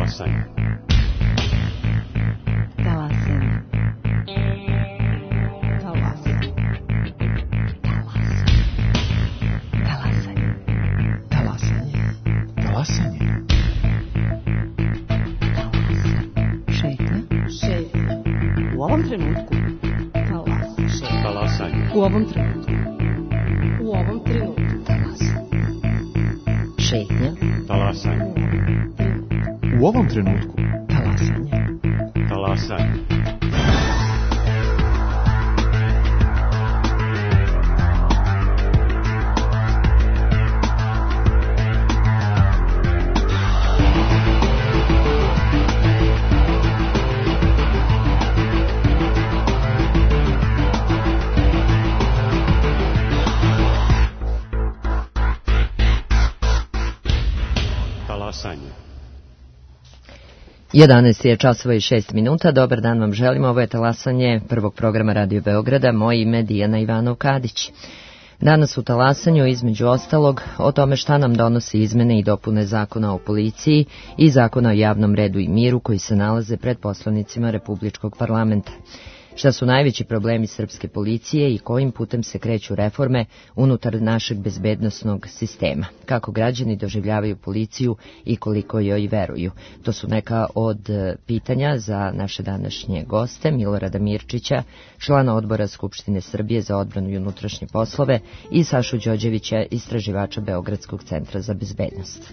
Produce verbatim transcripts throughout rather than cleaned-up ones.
Talasanje. Talasanje. Talasanje. Talasanje. Talasanje. Talasanje. Šetnja. Šetnja. U ovom trenutku. Talasanje. Talasanje. U ovom trenutku. U ovom trenutku. Talasanje. Šetnja. Talasanje. U ovom trenutku. Talasanje. Talasanje. Talasanje. jedanaest je časova i šest minuta. Dobar dan vam želimo. Ovo je talasanje prvog programa Radio Beograda. Moje ime je Dijana Ivanov-Kadić. Danas u talasanju, između ostalog, o tome šta nam donosi izmene i dopune Zakona o policiji i Zakona o javnom redu i miru koji se nalaze pred poslanicima Republičkog parlamenta. Šta su najveći problemi srpske policije i kojim putem se kreću reforme unutar našeg bezbednosnog sistema. Kako građani doživljavaju policiju i koliko joj veruju. To su neka od pitanja za naše današnje goste, Milorada Mirčića, člana odbora Skupštine Srbije za odbranu i unutrašnje poslove, i Sašu Đorđevića, istraživača Beogradskog centra za bezbednost.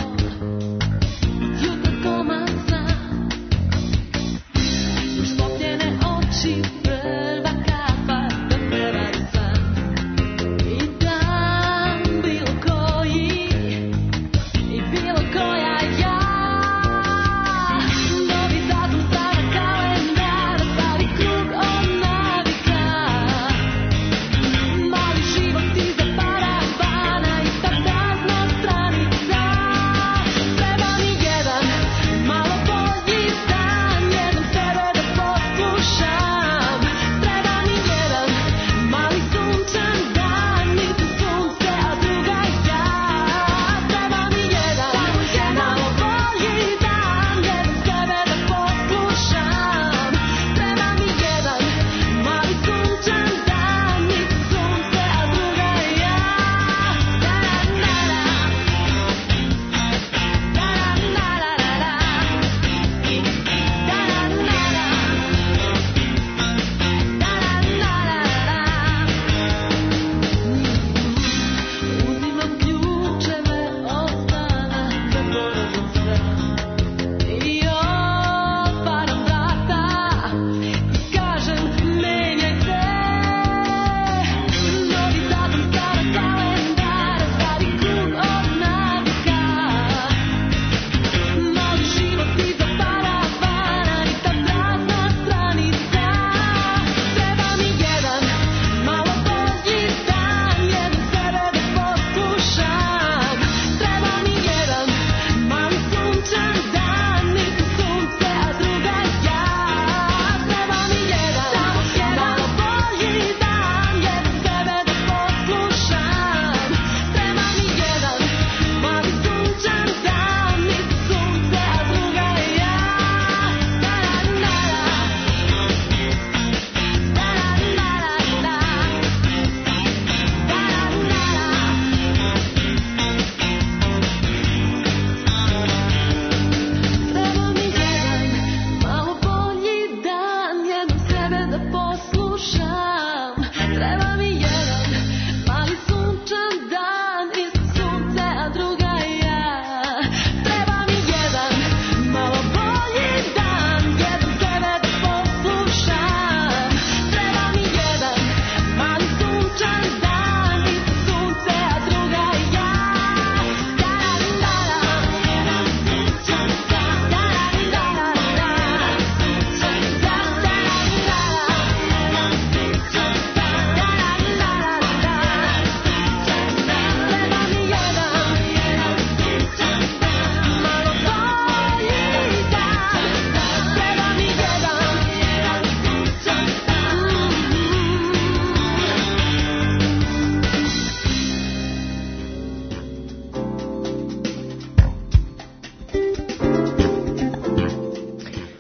Już po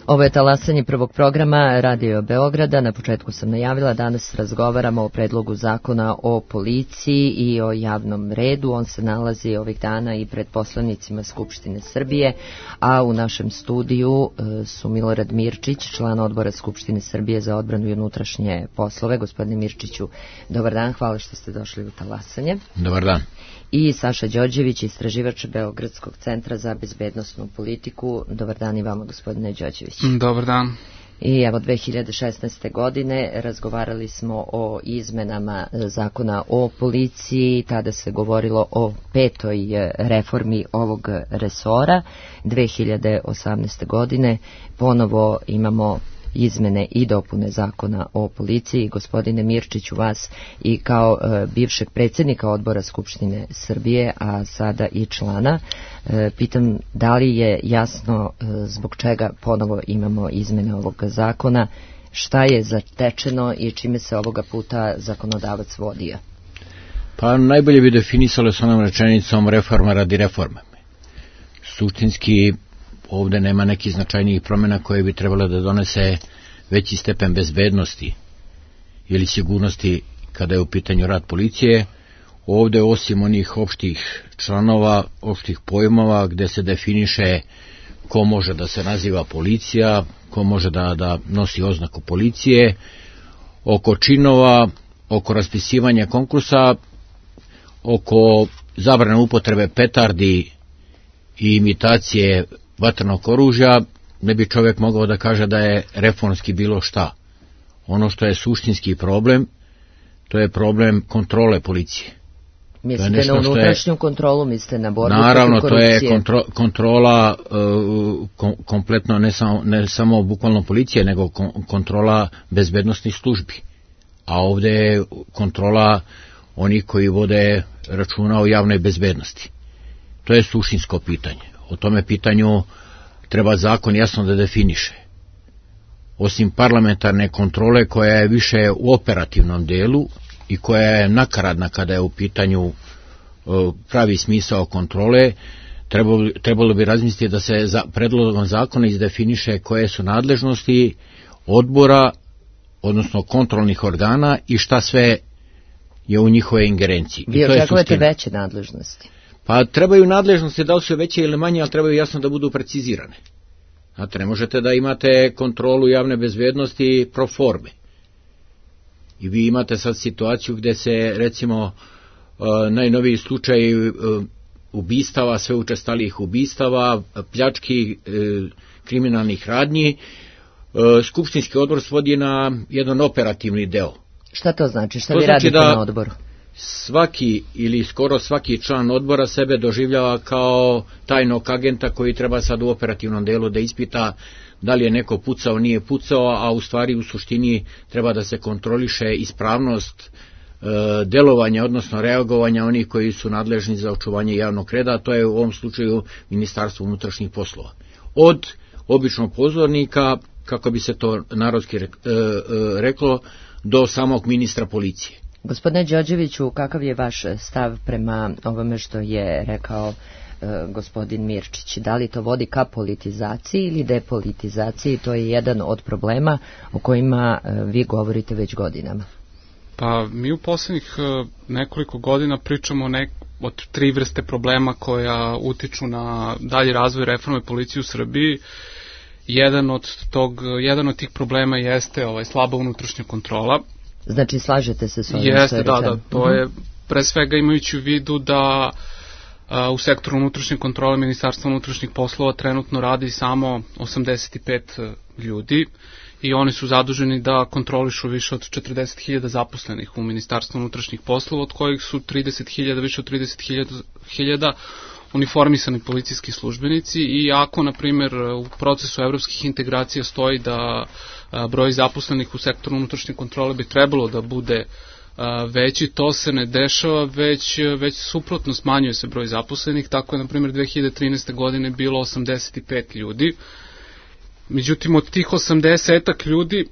Ovo je talasanje prvog programa Radio Beograda. Na početku sam najavila, danas razgovaramo o predlogu zakona o policiji i o javnom redu. On se nalazi ovih dana i pred poslanicima Skupštine Srbije, a u našem studiju su Milorad Mirčić, član odbora Skupštine Srbije za odbranu i unutrašnje poslove. Gospodine Mirčiću, dobar dan, hvala što ste došli u talasanje. Dobar dan. I Saša Đorđević, istraživač Beogradskog centra za bezbednosnu politiku. Dobar dan i vama, gospodine Đorđević. Dobar dan. I evo, dve hiljade šesnaeste. godine razgovarali smo o izmenama zakona o policiji, tada se govorilo o petoj reformi ovog resora. dve hiljade osamnaeste. godine ponovo imamo izmene i dopune zakona o policiji. Gospodine Mirčiću, vas i kao e, bivšeg predsjednika odbora Skupštine Srbije, a sada i člana, e, pitam da li je jasno e, zbog čega ponovo imamo izmene ovog zakona, šta je zatečeno i čime se ovoga puta zakonodavac vodio? Pa najbolje bi definisalo s onom rečenicom reforma radi reforme. Suštinski ovde nema nekih značajnijih promjena koje bi trebalo da donese veći stepen bezbednosti ili sigurnosti kada je u pitanju rad policije. Ovde, osim onih opštih članova, opštih pojmova gde se definiše ko može da se naziva policija, ko može da, da nosi oznaku policije, oko činova, oko raspisivanja konkursa, oko zabrane upotrebe petardi i imitacije vatrenog oružja, ne bi čovjek mogao da kaže da je reformski bilo šta. Ono što je suštinski problem, to je problem kontrole policije. Mislite na unutrašnju je, kontrolu, mislite na borbu protiv naravno, korupcije? Naravno, to je kontro, kontrola uh, kom, kompletno ne samo, ne samo bukvalno policije, nego kon, kontrola bezbednosnih službi. A ovdje je kontrola onih koji vode računa o javnoj bezbednosti. To je suštinsko pitanje. O tome pitanju treba zakon jasno da definiše. Osim parlamentarne kontrole koja je više u operativnom delu i koja je nakaradna kada je u pitanju pravi smisao kontrole, trebalo, trebalo bi razmisliti da se za predlogom zakona izdefiniše koje su nadležnosti odbora, odnosno kontrolnih organa i šta sve je u njihove ingerenciji. Vi očekujete veće nadležnosti? Pa trebaju nadležnosti, da li su veće ili manje, ali trebaju jasno da budu precizirane. Znate, ne možete da imate kontrolu javne bezbednosti pro forme. I vi imate sad situaciju gde se, recimo, najnoviji slučaj ubistava, sve učestalijih ubistava, pljački, kriminalnih radnji, Skupštinski odbor svodi na jedan operativni deo. Šta to znači? Šta to vi znači radite da na odboru? Svaki ili skoro svaki član odbora sebe doživljava kao tajnog agenta koji treba sad u operativnom delu da ispita da li je neko pucao, nije pucao, a u stvari u suštini treba da se kontroliše ispravnost e, delovanja, odnosno reagovanja onih koji su nadležni za očuvanje javnog reda, a to je u ovom slučaju Ministarstvo unutrašnjih poslova. Od običnog pozornika, kako bi se to narodski re, e, e, reklo, do samog ministra policije. Gospodine Đorđeviću, kakav je vaš stav prema ovome što je rekao e, gospodin Mirčić? Da li to vodi ka politizaciji ili depolitizaciji? To je jedan od problema o kojima e, vi govorite već godinama. Pa mi u posljednjih e, nekoliko godina pričamo nek, od tri vrste problema koja utiču na dalji razvoj reforme policije u Srbiji. Jedan od, tog, jedan od tih problema jeste ovaj, slaba unutrašnja kontrola. Znači, slažete se s ovim? Jeste, da, da, to je pre svega imajući u vidu da a, u sektoru unutrašnje kontrole Ministarstva unutrašnjih poslova trenutno radi samo osamdeset pet ljudi i oni su zaduženi da kontrolišu više od četrdeset hiljada zaposlenih u Ministarstvu unutrašnjih poslova, od kojih su trideset hiljada, više od trideset hiljada uniformisani policijski službenici i ako, na primjer, u procesu evropskih integracija stoji da broj zaposlenih u sektoru unutrašnje kontrole bi trebalo da bude veći, to se ne dešava, već, već suprotno smanjuje se broj zaposlenih, tako je, na primjer, dve hiljade trinaeste. godine bilo osamdeset pet ljudi. Međutim, od tih osamdesetak ljudi,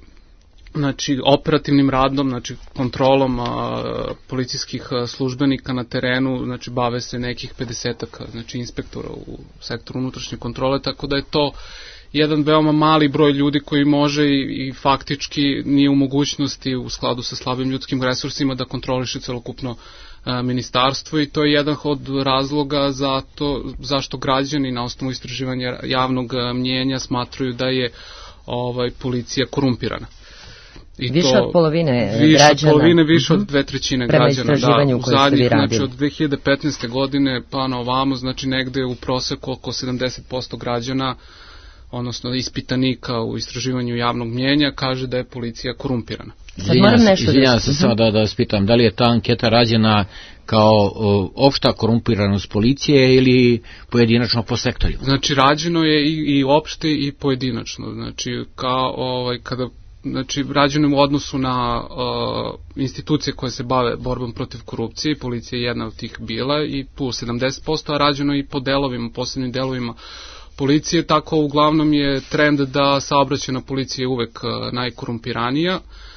znači operativnim radom, znači kontrolom a, policijskih a, službenika na terenu, znači bave se nekih pedesetak, znači inspektora u sektoru unutrašnje kontrole, tako da je to jedan veoma mali broj ljudi koji može i, i faktički nije u mogućnosti u skladu sa slabim ljudskim resursima da kontroliše celokupno a, ministarstvo, i to je jedan od razloga za to, zašto građani na osnovu istraživanja javnog mnjenja smatruju da je ovaj, policija korumpirana. I više to, od polovine više građana. Više od polovine, više od dve trećine prema građana. Istraživanju da, koje ste vi radili. Znači od dve hiljade petnaeste. godine pa na ovamo, znači negde u proseku oko sedamdeset posto građana, odnosno ispitanika u istraživanju javnog mnjenja, kaže da je policija korumpirana. Izvinjam se samo da, da vas pitam, da li je ta anketa rađena kao o, opšta korumpiranost policije ili pojedinačno po sektorima? Znači rađeno je i, i opšte i pojedinačno, znači kao ovaj, kada znači rađeno u odnosu na uh, institucije koje se bave borbom protiv korupcije, policija je jedna od tih bila i tu sedamdeset posto, a rađeno i po delovima, posebnim delovima policije, tako uglavnom je trend da saobraćajna policija je uvek uh, najkorumpiranija.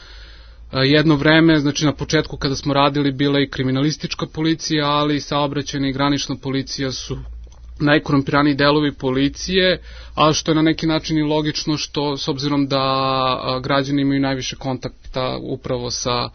Uh, jedno vreme, znači na početku kada smo radili, bila i kriminalistička policija, ali saobraćajna i granična policija su najkorumpiraniji delovi policije, a što je na neki način i logično, što s obzirom da građani imaju najviše kontakta upravo sa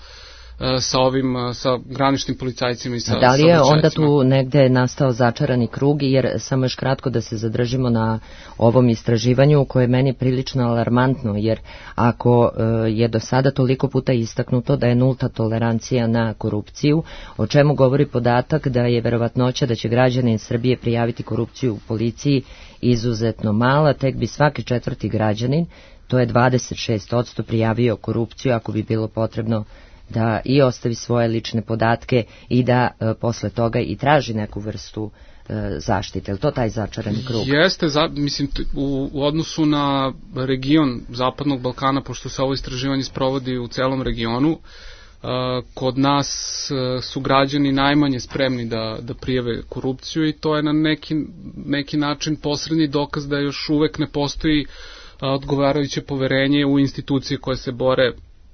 sa ovim, sa graničnim policajcima i sa da li je onda tu negde nastao začarani krug, jer samo još kratko da se zadržimo na ovom istraživanju koje je meni prilično alarmantno, jer ako je do sada toliko puta istaknuto da je nulta tolerancija na korupciju, o čemu govori podatak da je verovatnoća da će građani Srbije prijaviti korupciju u policiji izuzetno mala, tek bi svaki četvrti građanin, to je dvadeset šest posto, prijavio korupciju ako bi bilo potrebno da i ostavi svoje lične podatke i da e, posle toga i traži neku vrstu e, zaštite. Je li to taj začarani krug? Jeste, za, mislim, u, u odnosu na region Zapadnog Balkana, pošto se ovo istraživanje sprovodi u celom regionu, e, kod nas e, su građani najmanje spremni da, da prijave korupciju, i to je na neki, neki način posredni dokaz da još uvek ne postoji a, odgovarajuće poverenje u institucije koje se bore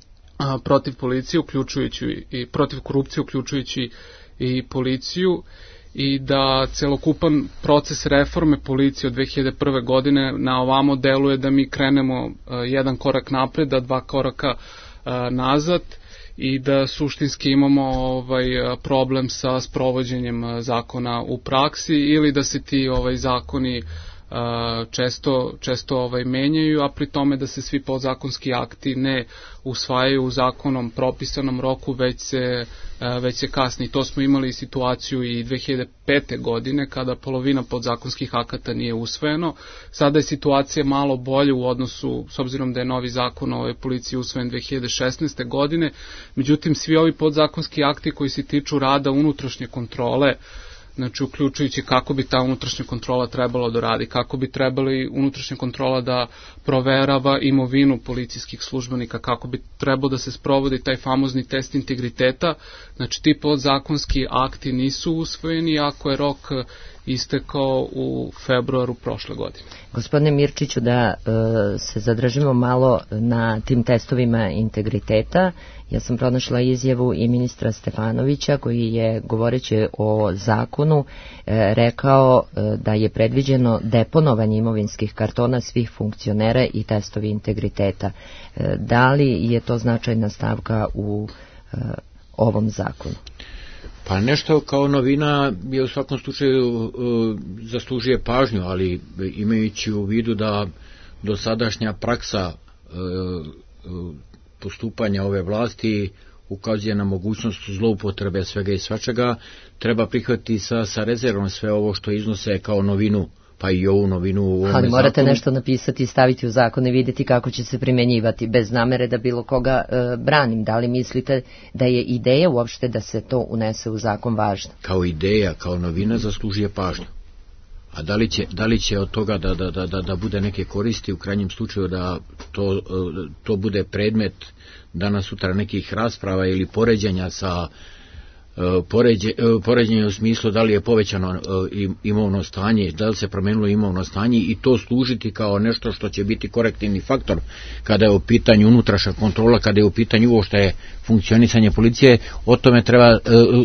A, protiv policije, uključujući i protiv korupcije, uključujući i policiju, i da celokupan proces reforme policije od dve hiljade prve. godine na ovamo deluje da mi krenemo a, jedan korak napred, a dva koraka a, nazad, i da suštinski imamo ovaj problem sa sprovođenjem zakona u praksi, ili da se ti ovaj zakoni često, često ovaj, menjaju, a pri tome da se svi podzakonski akti ne usvajaju u zakonom propisanom roku, već se, već se kasni. To smo imali situaciju i dve hiljade pete. godine, kada polovina podzakonskih akata nije usvojeno. Sada je situacija malo bolje u odnosu, s obzirom da je novi zakon o policiji usvojen dve hiljade šesnaeste. godine, međutim svi ovi podzakonski akti koji se tiču rada unutrašnje kontrole, znači uključujući kako bi ta unutrašnja kontrola trebala da radi, kako bi trebali unutrašnja kontrola da proverava imovinu policijskih službenika, kako bi trebalo da se sprovodi taj famozni test integriteta, znači ti podzakonski akti nisu usvojeni, ako je rok istekao u februaru prošle godine. Gospodine Mirčiću, da e, se zadržimo malo na tim testovima integriteta. Ja sam pronašla izjavu i ministra Stefanovića, koji je, govoreći o zakonu, e, rekao e, da je predviđeno deponovanje imovinskih kartona svih funkcionera i testovi integriteta. E, da li je to značajna stavka u e, ovom zakonu? Pa nešto kao novina je u svakom slučaju uh, zaslužuje pažnju, ali imajući u vidu da dosadašnja praksa uh, uh, postupanja ove vlasti ukazuje na mogućnost zloupotrebe svega i svačega, treba prihvatiti sa, sa rezervom sve ovo što iznose kao novinu, pa i ovu novinu u ovome Ali morate zakonu. nešto napisati i staviti u zakon i vidjeti kako će se primjenjivati, bez namere da bilo koga e, branim. Da li mislite da je ideja uopšte da se to unese u zakon važna? Kao ideja, kao novina zaslužuje pažnju. A da li će, da li će od toga da, da, da, da bude neke koristi, u krajnjem slučaju da to, to bude predmet danas sutra nekih rasprava ili poređenja sa Poređe, poređenje u smislu da li je povećano imovno stanje, da li se promenilo imovno stanje, i to služiti kao nešto što će biti korektivni faktor kada je u pitanju unutrašnja kontrola, kada je u pitanju uopšte funkcionisanje policije. O tome treba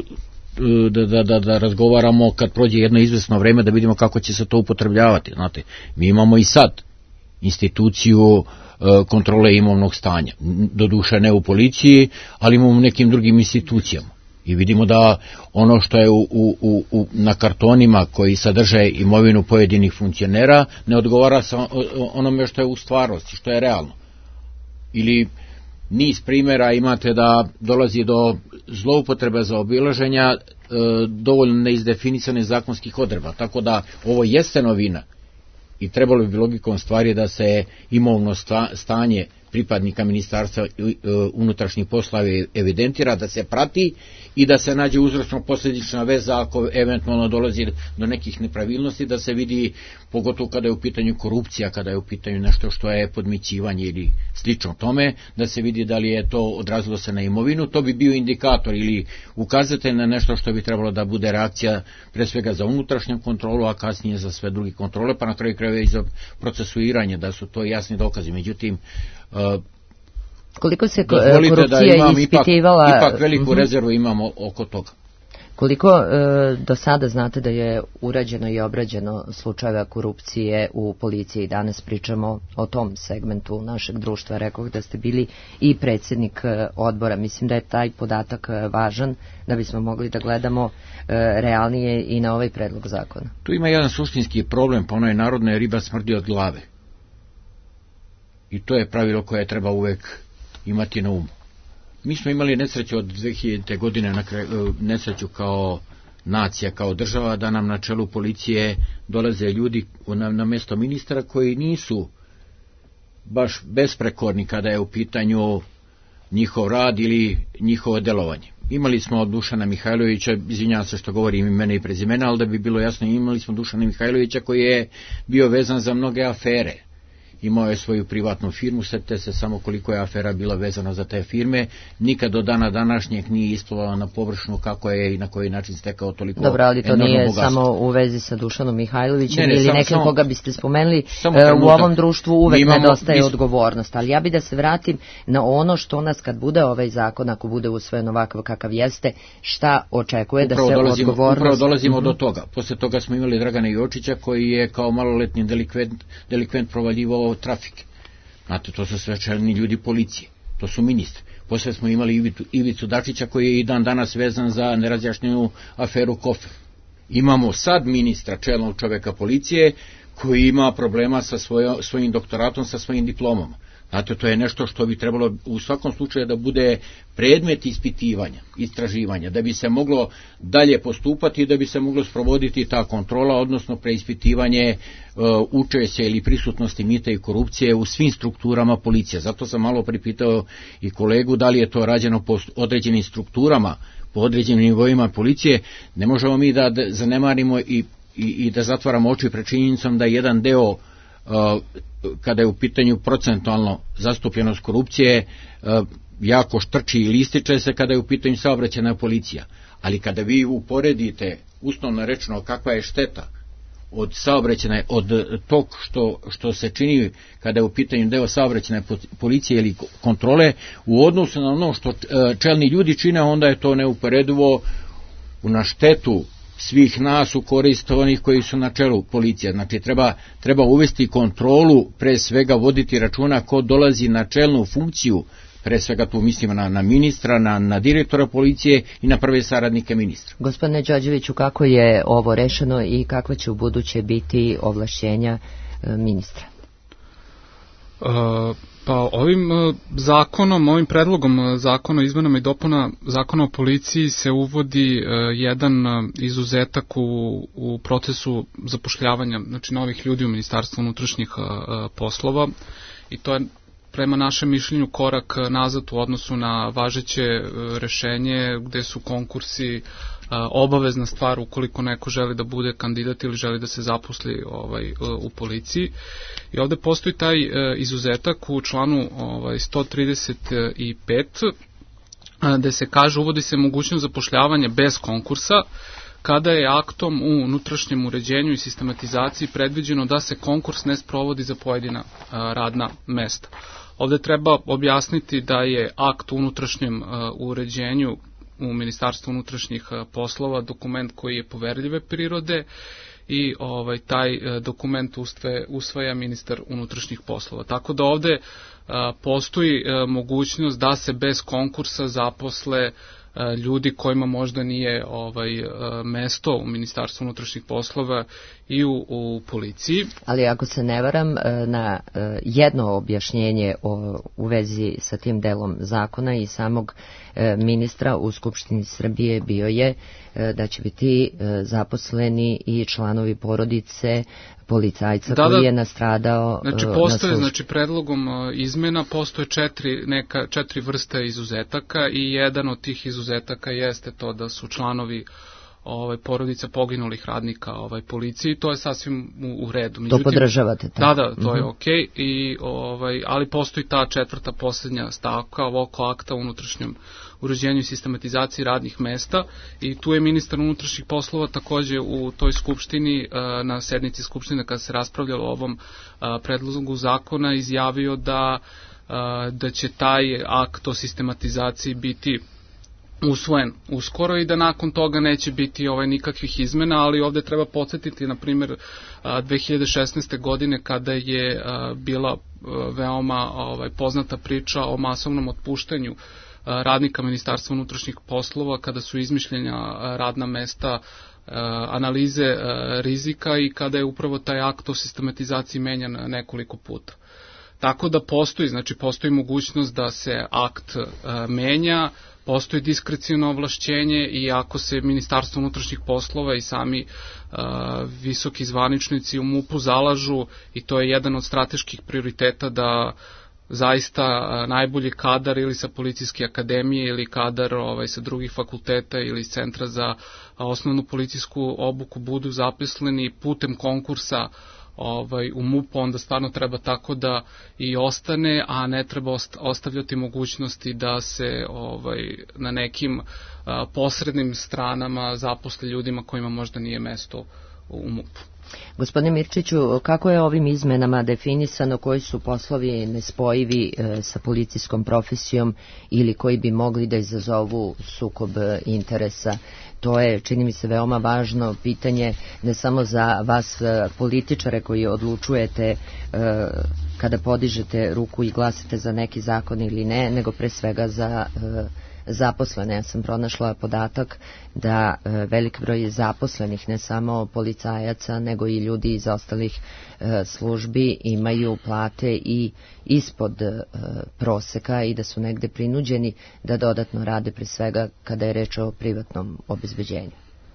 da, da, da, da razgovaramo kad prođe jedno izvesno vreme, da vidimo kako će se to upotrebljavati. Znate, mi imamo i sad instituciju kontrole imovnog stanja. Doduše ne u policiji, ali imamo u nekim drugim institucijama. I vidimo da ono što je u, u, u, na kartonima koji sadrže imovinu pojedinih funkcionera ne odgovara sa onome što je u stvarnosti, što je realno. Ili niz primjera imate da dolazi do zloupotrebe za obilaženja e, dovoljno neizdefinisanih zakonskih odredba. Tako da ovo jeste novina i trebalo bi logikom stvari da se imovno stanje pripadnika ministarstva unutrašnjih poslova evidentira, da se prati i da se nađe uzročno-posljedična veza ako eventualno dolazi do nekih nepravilnosti, da se vidi, pogotovo kada je u pitanju korupcija, kada je u pitanju nešto što je podmićivanje ili slično tome, da se vidi da li je to odrazilo se na imovinu. To bi bio indikator ili ukazatelj na nešto što bi trebalo da bude reakcija pre svega za unutrašnju kontrolu, a kasnije za sve druge kontrole, pa na kraju krajeva i za procesuiranje, da su to jasni dokazi. Međutim, Uh, koliko se korupcija imam ispitivala... Ipak, ipak veliku uh-huh. rezervu imamo oko toga. Koliko uh, do sada znate da je urađeno i obrađeno slučajeva korupcije u policiji? Danas pričamo o tom segmentu našeg društva. Rekoh da ste bili i predsjednik odbora. Mislim da je taj podatak važan da bismo mogli da gledamo uh, realnije i na ovaj predlog zakona. Tu ima jedan suštinski problem, pa ono je narodna riba smrdi od glave. I to je pravilo koje treba uvek imati na umu. Mi smo imali nesreću od dve hiljadite. godine, na kraju, nesreću kao nacija, kao država, da nam na čelu policije dolaze ljudi na, na mjesto ministra koji nisu baš besprekorni kada je u pitanju njihov rad ili njihovo delovanje. Imali smo Dušana Mihajlovića, izvinjavam se što govorim imena i prezimena, ali da bi bilo jasno, imali smo Dušana Mihajlovića koji je bio vezan za mnoge afere. Imao je svoju privatnu firmu, setite se samo koliko je afera bila vezana za te firme, nikad do dana današnjeg nije isplovalo na površinu kako je i na koji način stekao toliko. Dobro, ali to nije bogatstvo. Samo u vezi sa Dušanom Mihajlovićem ne, ne, ili samo, nekim samo, koga biste spomenuli, u ovom društvu uvek imamo, nedostaje mis... odgovornost, ali ja bi da se vratim na ono što nas kad bude ovaj zakon, ako bude usvojen ovakav kakav jeste, šta očekuje upravo da se dolazimo, odgovornost... Upravo dolazimo mm-hmm. do toga. Posle toga smo imali Dragana Jočića koji je kao maloletni delikvent, delikvent provaljivao trafike. Znate, to su sve čelni ljudi policije, to su ministri. Posle smo imali Ivicu, Ivicu Dačića koji je i dan danas vezan za nerazjašnjenu aferu Kofer. Imamo sad ministra, čelnog čoveka policije, koji ima problema sa svojom, svojim doktoratom, sa svojim diplomama. Znate, to je nešto što bi trebalo u svakom slučaju da bude predmet ispitivanja, istraživanja, da bi se moglo dalje postupati i da bi se moglo sprovoditi ta kontrola, odnosno preispitivanje uh, učešća ili prisutnosti mita i korupcije u svim strukturama policije. Zato sam malo pripitao i kolegu da li je to rađeno po određenim strukturama, po određenim nivoima policije. Ne možemo mi da zanemarimo i, i, i da zatvaramo oči pred činjenicom da jedan deo uh, kada je u pitanju procentualno zastupljenost korupcije, jako štrči i lističe se kada je u pitanju saobraćajna policija. Ali kada vi uporedite uslovno rečeno kakva je šteta od saobraćajne, od tog što, što se čini kada je u pitanju deo saobraćajne policije ili kontrole, u odnosu na ono što čelni ljudi čine, onda je to neuporedivo na štetu svih nas u korist onih koji su na čelu policije. Znači treba, treba uvesti kontrolu, pre svega voditi računa ko dolazi na čelnu funkciju, pre svega tu mislimo na, na ministra, na, na direktora policije i na prve saradnike ministra. Gospodine Đorđeviću, kako je ovo rešeno i kakva će u buduće biti ovlašćenja e, ministra? Uh, pa ovim uh, zakonom, ovim predlogom zakona o izmenama i dopuna zakona o policiji se uvodi uh, jedan uh, izuzetak u, u procesu zapošljavanja, znači novih ljudi u Ministarstvu unutrašnjih uh, poslova, i to je prema našem mišljenju korak nazad u odnosu na važeće uh, rešenje gde su konkursi obavezna stvar ukoliko neko želi da bude kandidat ili želi da se zaposli ovaj, u policiji. I ovde postoji taj izuzetak u članu ovaj, sto trideset pet gde se kaže uvodi se mogućnost zapošljavanja bez konkursa kada je aktom u unutrašnjem uređenju i sistematizaciji predviđeno da se konkurs ne sprovodi za pojedina radna mesta. Ovde treba objasniti da je akt u unutrašnjem uređenju u Ministarstvu unutrašnjih poslova dokument koji je poverljive prirode i ovaj taj e, dokument ustve, usvaja ministar unutrašnjih poslova. Tako da ovde e, postoji e, mogućnost da se bez konkursa zaposle ljudi kojima možda nije ovaj mesto u Ministarstvu unutrašnjih poslova i u, u policiji. Ali ako se ne varam, na jedno objašnjenje o, u vezi sa tim delom zakona i samog ministra u Skupštini Srbije bio je da će biti zaposleni i članovi porodice policajca da, koji je nastradao. Znači postoje, na znači predlogom izmena postoje četiri, neka, četiri vrste izuzetaka i jedan od tih izuzetaka jeste to da su članovi ovaj porodica poginulih radnika ovaj policiji, to je sasvim u, u redu. Međutim, to podržavate tako? Da, da, to uh-huh. je okej okay. I ovaj ali postoji ta četvrta poslednja stavka ovog akta o unutrašnjem uređenju i sistematizaciji radnih mesta i tu je ministar unutrašnjih poslova takođe u toj skupštini na sednici skupštine kada se raspravljalo o ovom predlogu zakona izjavio da da će taj akt o sistematizaciji biti usvojen uskoro i da nakon toga neće biti ovaj nikakvih izmena, ali ovde treba podsjetiti, na primjer, dve hiljade šesnaeste. godine kada je bila veoma ovaj, poznata priča o masovnom otpuštanju radnika Ministarstva unutrašnjih poslova, kada su izmišljena radna mesta, analize rizika i kada je upravo taj akt o sistematizaciji menjan nekoliko puta. Tako da postoji, znači postoji mogućnost da se akt menja, postoji diskrecijono ovlašćenje i ako se Ministarstvo unutrašnjih poslova i sami uh, visoki zvaničnici u MUP-u zalažu i to je jedan od strateških prioriteta da zaista uh, najbolji kadar ili sa policijske akademije ili kadar ovaj, sa drugih fakulteta ili iz centra za uh, osnovnu policijsku obuku budu zaposleni putem konkursa ovaj, u MUP-u, onda stvarno treba tako da i ostane, a ne treba ostavljati mogućnosti da se ovaj, na nekim a, posrednim stranama zaposle ljudima kojima možda nije mesto u MUP-u. Gospodine Mirčiću, kako je ovim izmenama definisano koji su poslovi nespojivi e, sa policijskom profesijom ili koji bi mogli da izazovu sukob interesa? To je, čini mi se, veoma važno pitanje ne samo za vas političare koji odlučujete e, kada podižete ruku i glasite za neki zakon ili ne, nego pre svega za e, zaposlene. Ja sam pronašla podatak da e, velik broj zaposlenih, ne samo policajaca, nego i ljudi iz ostalih e, službi imaju plate i ispod e, proseka i da su negde prinuđeni da dodatno rade, pre svega kada je reč o privatnom obezbeđenju.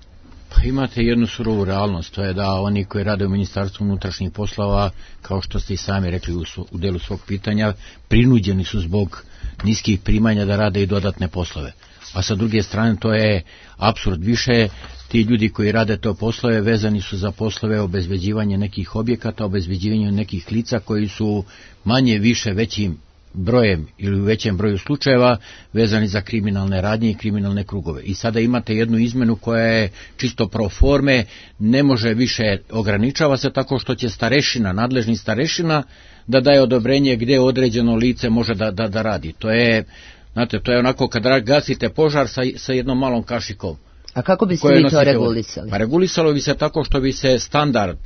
Pa imate jednu surovu realnost, to je da oni koji rade u Ministarstvu unutrašnjih poslova, kao što ste i sami rekli u, u delu svog pitanja, prinuđeni su zbog niskih primanja da rade i dodatne poslove. A sa druge strane to je apsurd. Više ti ljudi koji rade to poslove vezani su za poslove obezbeđivanja nekih objekata, obezbeđivanja nekih lica koji su manje više većim brojem ili u većem broju slučajeva vezani za kriminalne radnje i kriminalne krugove. I sada imate jednu izmenu koja je čisto pro forme, ne može više, ograničava se tako što će starešina, nadležni starešina da daje odobrenje gde određeno lice može da, da, da radi. To je, znate, to je onako kad gasite požar sa, sa jednom malom kašikom. A kako biste vi to regulisali? Pa regulisalo bi se tako što bi se standard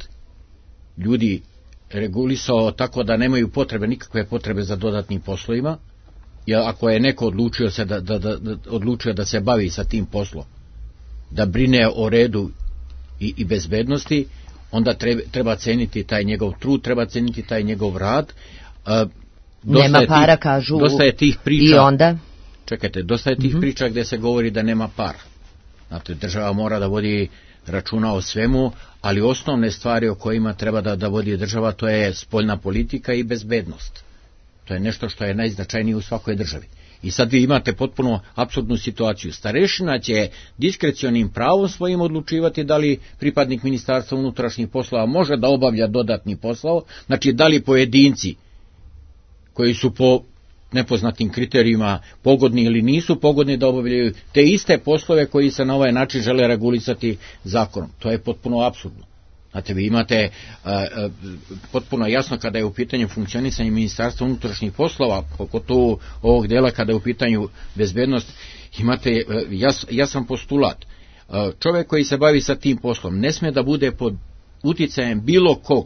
ljudi regulisao tako da nemaju potrebe, nikakve potrebe za dodatnim poslovima, jer ako je neko odlučio se da, da, da, da, odlučio da se bavi sa tim poslom, da brine o redu i, i bezbednosti, onda treba, treba ceniti taj njegov trud, treba ceniti taj njegov rad. A, nema para, tih, kažu, dosta je tih priča, i onda? Čekajte, dosta je tih mm-hmm. priča gde se govori da nema para. Znate, država mora da vodi računa o svemu, ali osnovne stvari o kojima treba da, da vodi država, to je spoljna politika i bezbednost. To je nešto što je najznačajnije u svakoj državi. I sad vi imate potpuno apsurdnu situaciju. Starešina će diskrecionim pravom svojim odlučivati da li pripadnik Ministarstva unutrašnjih poslova može da obavlja dodatni posao, znači da li pojedinci koji su po nepoznatim kriterijima pogodni ili nisu pogodni da obavljaju te iste poslove koji se na ovaj način žele regulisati zakonom. To je potpuno apsurdno. Znate, vi imate a, a, potpuno jasno kada je u pitanju funkcionisanje Ministarstva unutrašnjih poslova, pogotovo ovog dela kada je u pitanju bezbednost, imate a, jas, jasan postulat. A, čovjek koji se bavi sa tim poslom ne sme da bude pod uticajem bilo kog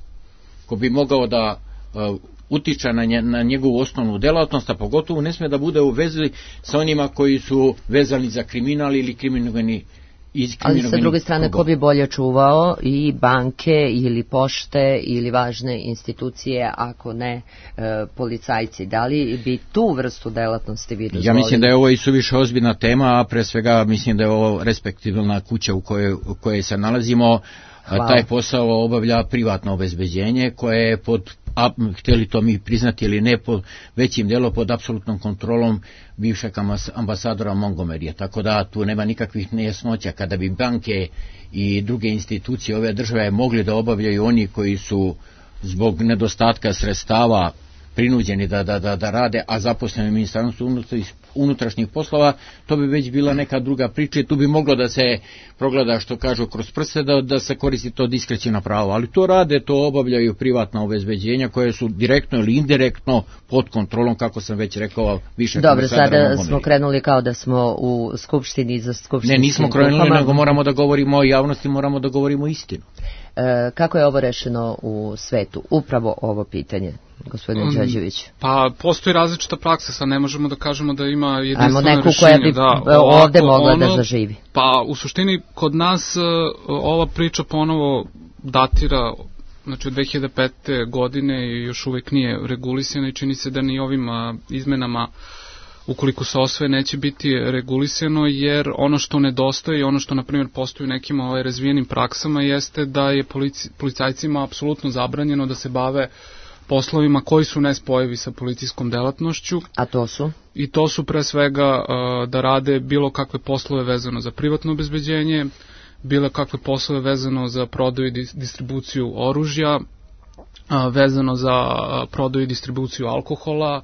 ko bi mogao da uh, utiče na, nje, na njegovu osnovnu delatnost, a pogotovo ne sme da bude u vezi sa onima koji su vezani za kriminal ili kriminogeni. Ali sa druge strane, ko bi bolje čuvao i banke ili pošte ili važne institucije, ako ne e, policajci? Da li bi tu vrstu delatnosti vi dozvolili? Ja mislim da je ovo i suviše ozbiljna tema, a pre svega mislim da je ovo respektibilna kuća u kojoj, u kojoj se nalazimo. Hvala. Taj posao obavlja privatno obezbeđenje koje je pod, a, htjeli to mi priznati ili ne, pod većim delom pod apsolutnom kontrolom bivšeg ambasadora Montgomerya, tako da tu nema nikakvih nejasnoća. Kada bi banke i druge institucije ove države mogli da obavljaju oni koji su zbog nedostatka sredstava prinuđeni da, da, da, da rade, a zaposleni u Ministarstvu unutrašnjih poslova, to bi već bila neka druga priča i tu bi moglo da se progleda, što kažu, kroz prste, da, da se koristi to diskrecijno pravo. Ali to rade, to obavljaju privatna obezbeđenja koje su direktno ili indirektno pod kontrolom, kako sam već rekao, više. Dobro, sada smo krenuli kao da smo u skupštini za skupštinskim. Ne, nismo krenuli, nego moramo da govorimo o javnosti, moramo da govorimo istinu. E, kako je ovo rešeno u svetu? Upravo ovo pitanje, gospodine Đorđević. Pa, postoji različita praksa, sad ne možemo da kažemo da ima jedinstveno rešenje. Ajmo neku koja bi da, ovde mogla ono, da zaživi. Pa, u suštini, kod nas ova priča ponovo datira, znači od dve hiljade pete. godine i još uvek nije regulisana i čini se da ni ovim a, izmenama, ukoliko se osvoje, neće biti regulisano, jer ono što nedostaje i ono što, na primjer, postoji u nekim ovaj, razvijenim praksama jeste da je polici, policajcima apsolutno zabranjeno da se bave poslovima koji su nespojivi sa policijskom delatnošću. A to su? I to su pre svega uh, da rade bilo kakve poslove vezano za privatno obezbeđenje, bilo kakve poslove vezano za prodaju i distribuciju oružja, uh, vezano za uh, prodaju i distribuciju alkohola,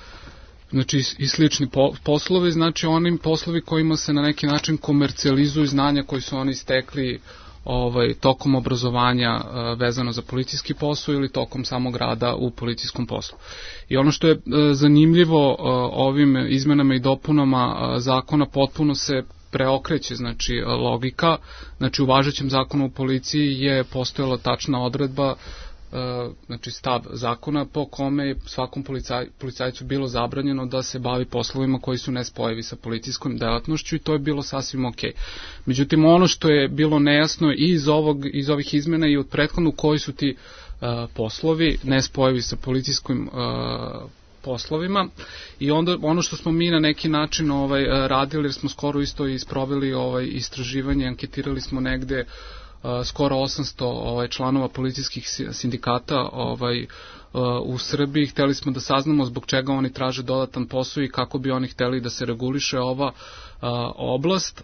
znači i slični poslovi, znači onim poslovi kojima se na neki način komercijalizuju znanja koji su oni stekli ovaj, tokom obrazovanja uh, vezano za policijski posao ili tokom samog rada u policijskom poslu. I ono što je uh, zanimljivo uh, ovim izmenama i dopunama uh, zakona, potpuno se preokreće, znači logika, znači u važećem zakonu u policiji je postojala tačna odredba, znači stav zakona po kome je svakom policaj, policajcu bilo zabranjeno da se bavi poslovima koji su nespojivi sa policijskom delatnošću i to je bilo sasvim ok. Međutim, ono što je bilo nejasno i iz, ovog, iz ovih izmena i od prethodnog, koji su ti uh, poslovi nespojivi sa policijskim uh, poslovima, i onda ono što smo mi na neki način ovaj radili, jer smo skoro isto isproveli ovaj istraživanje, anketirali smo negde Uh, skoro osamsto ovaj, članova policijskih sindikata ovaj, uh, u Srbiji. Hteli smo da saznamo zbog čega oni traže dodatan posao i kako bi oni hteli da se reguliše ova uh, oblast,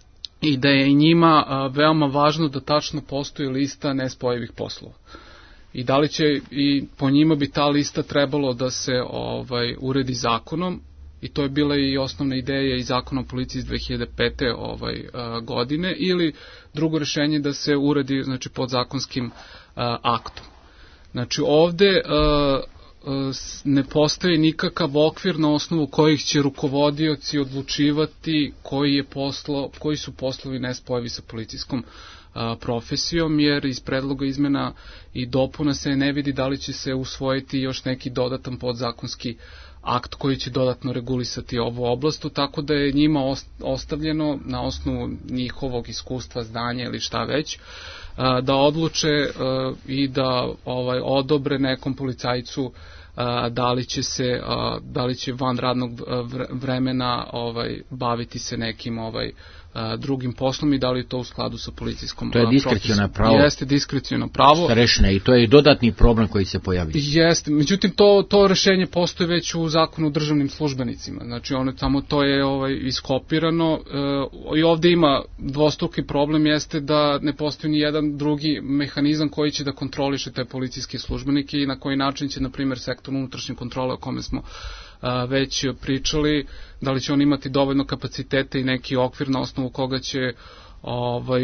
i da je i njima uh, veoma važno da tačno postoji lista nespojivih poslova. I da li će i po njima bi ta lista trebalo da se ovaj, uredi zakonom, i to je bila i osnovna ideja i zakona o policiji iz dve hiljade pete. Ovaj, a, godine, ili drugo rešenje da se uredi, znači, podzakonskim a, aktom. Znači ovde a, a, ne postoji nikakav okvir na osnovu kojih će rukovodioci odlučivati koji, je poslo, koji su poslovi nespojivi sa policijskom a, profesijom, jer iz predloga izmena i dopuna se ne vidi da li će se usvojiti još neki dodatan podzakonski akt koji će dodatno regulisati ovu oblastu, tako da je njima ostavljeno na osnovu njihovog iskustva, znanja ili šta već, da odluče i da ovaj odobre nekom policajcu da li će se da li će van radnog vremena ovaj baviti se nekim ovaj drugim poslom i da li je to u skladu sa policijskom profesijom. To je diskreciono pravo. Jeste diskreciono pravo. Starešne, i to je dodatni problem koji se pojavio. Jeste, međutim to to rešenje postoji već u zakonu o državnim službenicima. Znači ono tamo to je ovaj iskopirano e, i ovde ima dvostruki problem, jeste da ne postoji ni jedan drugi mehanizam koji će da kontroliše te policijske službenike i na koji način će, na primjer, sektor unutrašnje kontrole o kome smo a, već pričali, da li će on imati dovoljno kapacitete i neki okvir na osnovu koga će ovaj,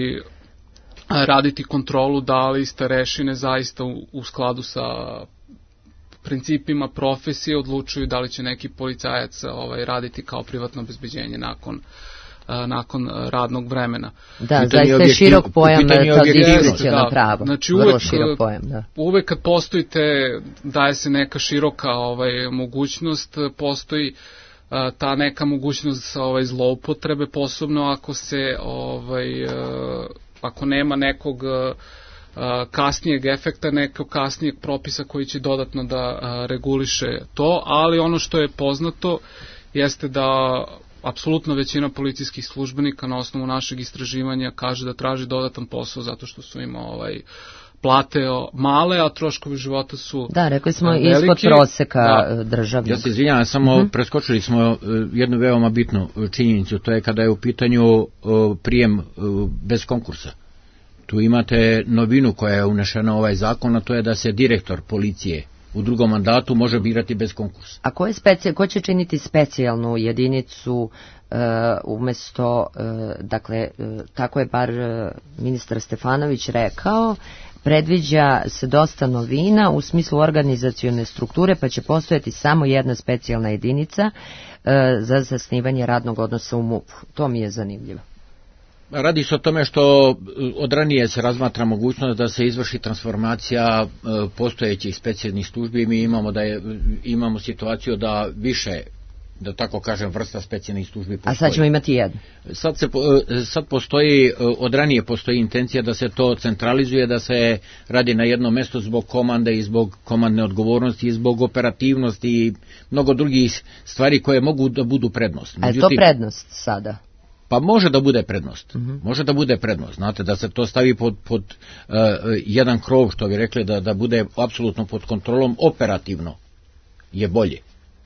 raditi kontrolu da li starešine zaista u, u skladu sa principima profesije odlučuju da li će neki policajac ovaj, raditi kao privatno obezbeđenje nakon nakon radnog vremena. Da, zaista je širok pojam to diskreciono pravo. Znači uvek, pojam, da. uvek kad postoji te, daje se neka široka ovaj, mogućnost, postoji ta neka mogućnost ovaj, zloupotrebe, posebno ako se ovaj, ako nema nekog kasnijeg efekta, nekog kasnijeg propisa koji će dodatno da reguliše to, ali ono što je poznato jeste da apsolutno većina policijskih službenika na osnovu našeg istraživanja kaže da traži dodatan posao zato što su im ovaj, plate male, a troškovi života su da, rekli smo veliki. Ispod proseka da. Državnog. Ja se izvinjavam, samo uh-huh. preskočili smo jednu veoma bitnu činjenicu, to je kada je u pitanju prijem bez konkursa. Tu imate novinu koja je unešena u ovaj zakon, a to je da se direktor policije u drugom mandatu može birati bez konkursa. A ko, je specijal, ko će činiti specijalnu jedinicu uh, umjesto, uh, dakle, uh, tako je bar uh, ministar Stefanović rekao, predviđa se dosta novina u smislu organizacione strukture, pa će postojati samo jedna specijalna jedinica uh, za zasnivanje radnog odnosa u M U P-u. To mi je zanimljivo. Radi se o tome što od ranije se razmatra mogućnost da se izvrši transformacija postojećih specijalnih službi. Mi imamo da je, imamo situaciju da više, da tako kažem, vrsta specijalnih službi postoji. A sad ćemo imati jednu. Sad, se, sad postoji, od ranije postoji intencija da se to centralizuje, da se radi na jedno mesto zbog komande i zbog komandne odgovornosti i zbog operativnosti i mnogo drugih stvari koje mogu da budu prednost. Međutim, a je to prednost sada? Pa može da bude prednost, uh-huh. može da bude prednost, znate, da se to stavi pod, pod uh, jedan krov, što bi rekli, da, da bude apsolutno pod kontrolom, operativno je bolje.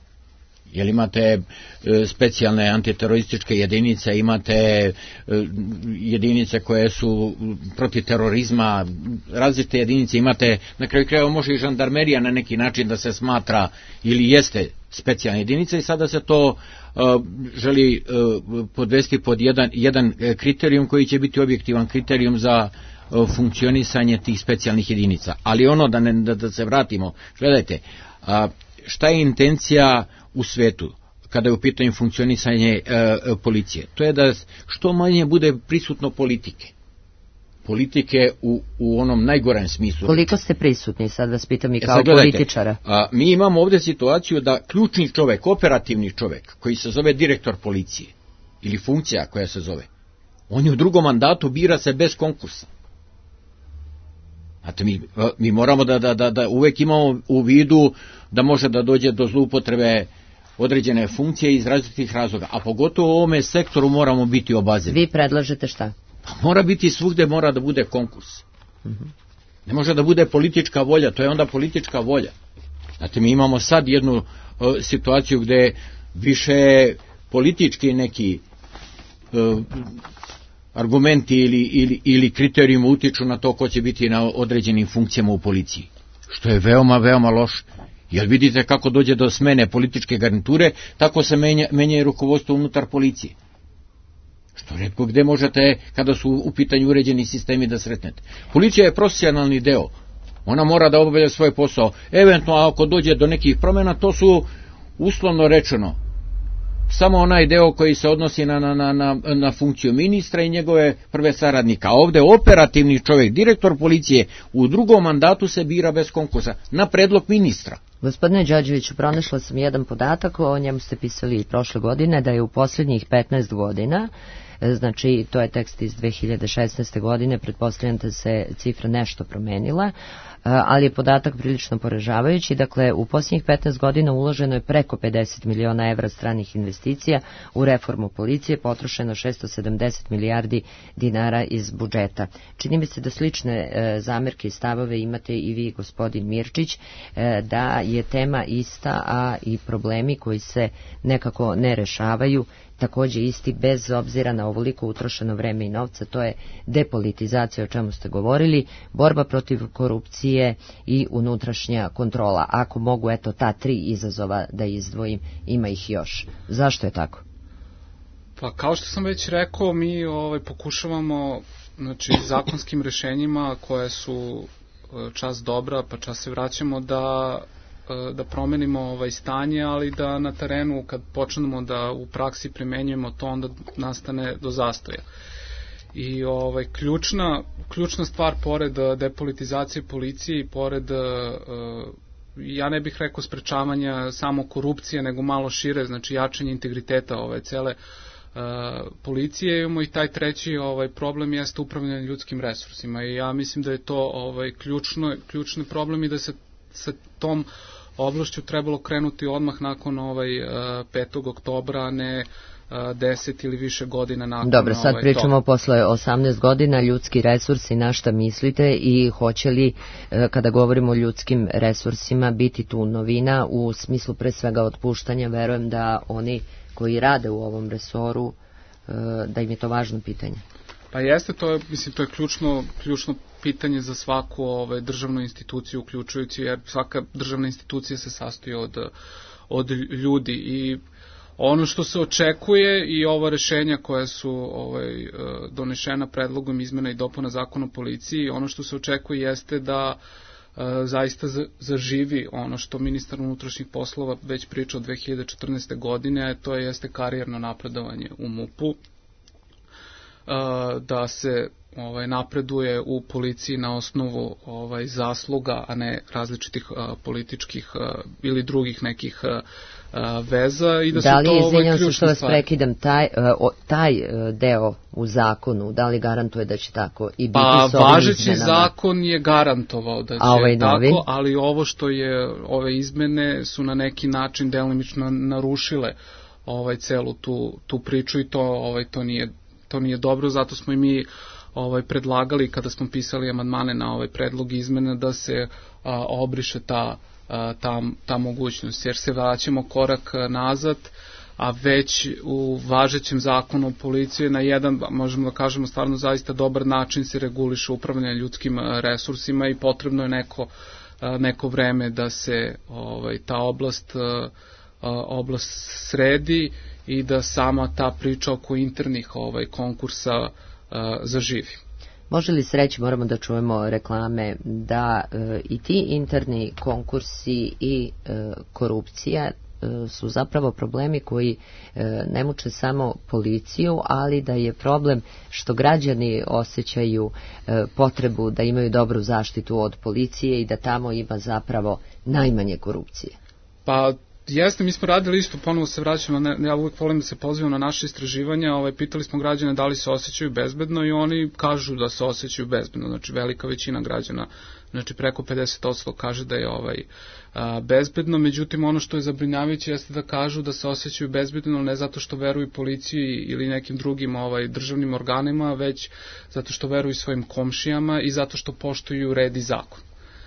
Jer imate uh, specijalne antiterorističke jedinice, imate uh, jedinice koje su protiv terorizma, različite jedinice, imate, na kraju krajeva može i žandarmerija na neki način da se smatra ili jeste specijalna jedinica i sada se to uh, želi uh, podvesti pod jedan, jedan kriterijum koji će biti objektivan kriterijum za uh, funkcionisanje tih specijalnih jedinica. Ali ono da, ne, da, da se vratimo, gledajte, uh, šta je intencija u svetu kada je u pitanju funkcionisanje uh, policije? To je da što manje bude prisutno politike. Politike u, u onom najgorem smislu. Koliko ste prisutni, sad vas pitam i kao e, političara? A, mi imamo ovdje situaciju da ključni čovjek, operativni čovjek, koji se zove direktor policije, ili funkcija koja se zove, on je u drugom mandatu, bira se bez konkursa. Znate, mi, mi moramo da, da, da, da uvek imamo u vidu da može da dođe do zloupotrebe određene funkcije iz različitih razloga, a pogotovo u ovome sektoru moramo biti obazirni. Vi predlažete šta? Mora biti svugde, mora da bude konkurs. Uh-huh. Ne može da bude politička volja, to je onda politička volja. Znate, mi imamo sad jednu uh, situaciju gde više politički neki uh, argumenti ili, ili, ili kriterijumi utiču na to ko će biti na određenim funkcijama u policiji. Što je veoma, veoma loše. Jer vidite kako dođe do smene političke garniture, tako se menja, menja i rukovodstvo unutar policije. Što retko gde možete, kada su u pitanju uređeni sistemi, da sretnete. Policija je profesionalni deo. Ona mora da obavlja svoj posao. Eventualno, ako dođe do nekih promjena, to su, uslovno rečeno, samo onaj deo koji se odnosi na, na, na, na, na funkciju ministra i njegove prve saradnika. A ovde operativni čovjek, direktor policije, u drugom mandatu se bira bez konkursa, na predlog ministra. Gospodine Đorđeviću, pronašla sam jedan podatak, o njemu ste pisali i prošle godine, da je u posljednjih petnaest godina, znači to je tekst iz dve hiljade šesnaeste. godine, pretpostavljam da se cifra nešto promenila, ali je podatak prilično poražavajući. Dakle, u posljednjih petnaest godina uloženo je preko pedeset miliona evra stranih investicija u reformu policije, potrošeno šesto sedamdeset milijardi dinara iz budžeta. Čini mi se da slične e, zamerke i stavove imate i vi, gospodin Mirčić, e, da je tema ista, a i problemi koji se nekako ne rešavaju također isti, bez obzira na ovoliko utrošeno vreme i novca. To je depolitizacija, o čemu ste govorili, borba protiv korupcije i unutrašnja kontrola. Ako mogu, eto, ta tri izazova da izdvojim, ima ih još. Zašto je tako? Pa kao što sam već rekao, mi ovaj, pokušavamo, znači, zakonskim rešenjima koje su čas dobra, pa čas se vraćamo, da da promenimo ovaj stanje, ali da na terenu kad počnemo da u praksi primenjujemo to, onda nastane do zastoja. I ovaj ključna ključna stvar pored depolitizacije policije i pored ja ne bih rekao sprečavanja samo korupcije, nego malo šire, znači jačanje integriteta ove cele uh, policije, imamo i taj treći ovaj problem jeste upravljanje ljudskim resursima i ja mislim da je to ovaj ključno ključni problem i da se sa tom oblašću trebalo krenuti odmah nakon ovaj uh, petog oktobra, a ne deset ili više godina nakon. Dobro, sad ovaj, pričamo toga. Posle osamnaest godina ljudski resursi, na šta mislite i hoće li, kada govorimo o ljudskim resursima, biti tu novina u smislu pre svega otpuštanja? Verujem da oni koji rade u ovom resoru, da im je to važno pitanje. Pa jeste, to je, mislim, to je ključno, ključno pitanje za svaku ovaj, državnu instituciju, uključujući, jer svaka državna institucija se sastoji od, od ljudi i ono što se očekuje i ova rešenja koja su ovaj, donešena predlogom izmena i dopuna zakona o policiji, ono što se očekuje jeste da e, zaista zaživi ono što ministar unutrašnjih poslova već priča od dve hiljade četrnaeste. godine, a to jeste karijerno napredovanje u MUP-u, e, da se ovaj, napreduje u policiji na osnovu ovaj, zasluga, a ne različitih a, političkih a, ili drugih nekih a, a, veza i da, da li, su to ovaj, izvinjam se što vas stvari. prekidam, taj, o, taj deo u zakonu, da li garantuje da će tako i biti pa, s ovim važeći izmenama? zakon je garantovao da će ovaj tako, novi? Ali ovo što je, ove izmene su na neki način delimično narušile ovaj, celu tu, tu priču i to, ovaj, to, nije, to nije dobro, zato smo i mi ovaj predlagali kada smo pisali amandmane na ovaj predlog izmene da se a, obriše ta, a, ta ta mogućnost, jer se vraćamo korak nazad, a već u važećem zakonu o policiji na jedan, možemo da kažemo stvarno zaista dobar način se reguliše upravljanje ljudskim resursima i potrebno je neko a, neko vreme da se ovaj ta oblast a, oblast sredi i da sama ta priča oko internih ovaj konkursa zaživi. Može li se reći, moramo da čujemo reklame, da e, i ti interni konkursi i e, korupcija e, su zapravo problemi koji e, ne muče samo policiju, ali da je problem što građani osjećaju e, potrebu da imaju dobru zaštitu od policije i da tamo ima zapravo najmanje korupcije? Pa jeste, mi smo radili isto, ponovo se vraćamo, ja uvijek volim da se pozivam na naše istraživanja, ovaj, pitali smo građane da li se osjećaju bezbedno i oni kažu da se osjećaju bezbedno, znači velika većina građana, znači preko pedeset posto kaže da je ovaj a, bezbedno, međutim ono što je zabrinjavajuće jeste da kažu da se osjećaju bezbedno ne zato što veruju policiji ili nekim drugim ovaj, državnim organima, već zato što veruju svojim komšijama i zato što poštuju red i zakon.